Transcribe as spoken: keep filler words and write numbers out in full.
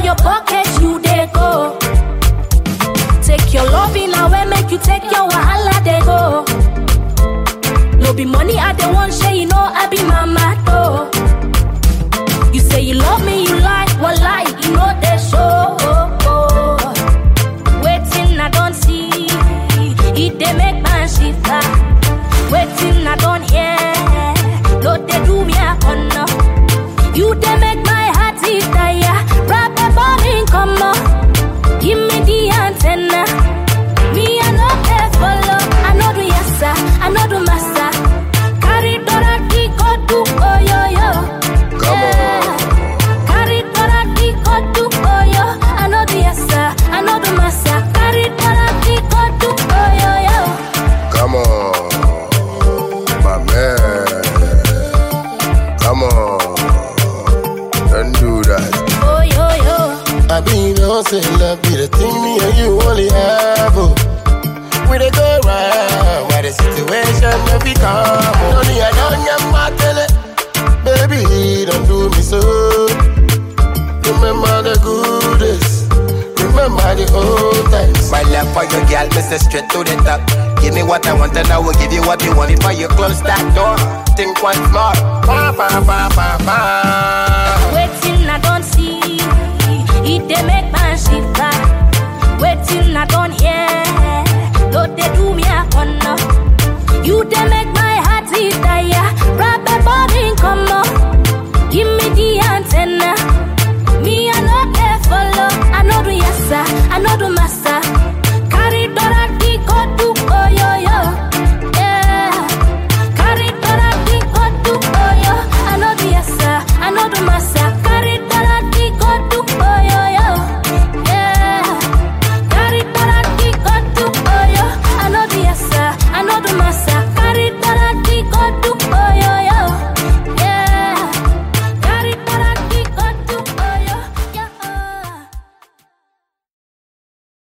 your pocket, you they go. Take your loving away, make you take your wahala, they go. No be money, I don't want share, you know I be mama though. You say you love me, you lie, well lie, you know they show. Waiting, I don't see, it they make my shiver. Waiting, I don't hear, no they do me a corner. You they make my heart it die, wrap a ball come on. Give me the antenna. Me I know they follow. I know the yassa, I know the massa. Carry Dorati go to oh yo yo. Come yeah. on. Carry Dorati go to oh yo. I know the yassa, I know the massa. Carry Dorati go to oh yo yo. Come on, my man. Come on, don't do that. Oh yo yo. I be no say love be the thing me and you only have. Oh. We dey go round where the situation no be calm. Only I don't get my tele, baby don't do me so. Remember the good days, remember the old times. My love for your girl, mister straight to the top. Give me what I want and I will give you what you want. Before you close that door, think once more. Ba ba ba ba ba.